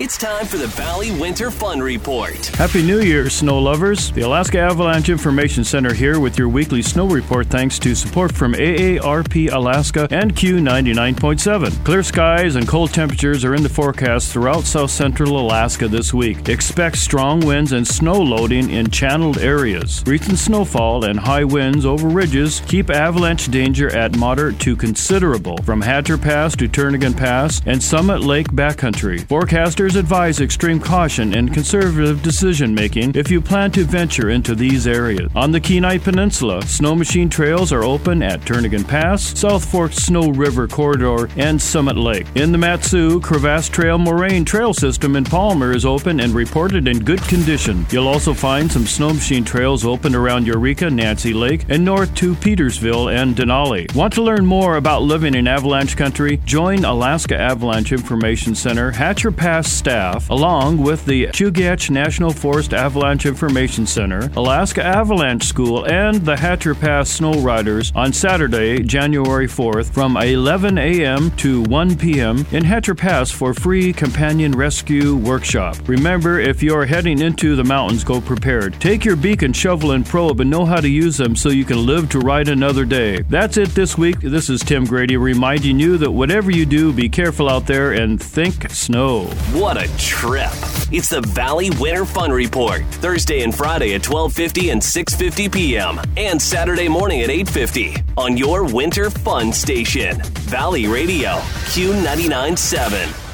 It's time for the Valley Winter Fun Report. Happy New Year, snow lovers. The Alaska Avalanche Information Center here with your weekly snow report thanks to support from AARP Alaska and Q99.7. Clear skies and cold temperatures are in the forecast throughout south central Alaska this week. Expect strong winds and snow loading in channeled areas. Recent snowfall and high winds over ridges keep avalanche danger at moderate to considerable from Hatcher Pass to Turnagain Pass and Summit Lake backcountry. Forecasters advise extreme caution and conservative decision-making if you plan to venture into these areas. On the Kenai Peninsula, snow machine trails are open at Turnagain Pass, South Fork Snow River Corridor, and Summit Lake. In the Matsu Crevasse Trail Moraine Trail System in Palmer is open and reported in good condition. You'll also find some snow machine trails open around Eureka, Nancy Lake, and north to Petersville and Denali. Want to learn more about living in avalanche country? Join Alaska Avalanche Information Center Hatcher Pass staff, along with the Chugach National Forest Avalanche Information Center, Alaska Avalanche School, and the Hatcher Pass Snow Riders on Saturday, January 4th from 11 a.m. to 1 p.m. in Hatcher Pass for free companion rescue workshop. Remember, if you're heading into the mountains, go prepared. Take your beacon, shovel, and probe and know how to use them so you can live to ride another day. That's it this week. This is Tim Grady reminding you that whatever you do, be careful out there and think snow. What a trip. It's the Valley Winter Fun Report. Thursday and Friday at 12:50 and 6:50 p.m. and Saturday morning at 8:50 on your winter fun station. Valley Radio, Q99.7.